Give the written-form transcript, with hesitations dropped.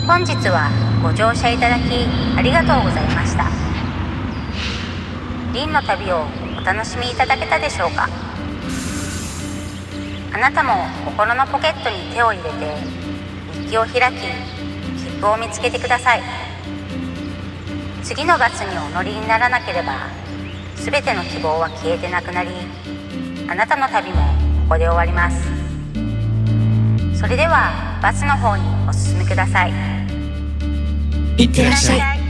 本日はご乗車いただきありがとうございました。リンの旅をお楽しみいただけたでしょうか。あなたも心のポケットに手を入れて日記を開き、切符を見つけてください。次のバスにお乗りにならなければ、すべての希望は消えてなくなり、あなたの旅もここで終わります。それではバスの方にお進みください。 いってらっしゃい。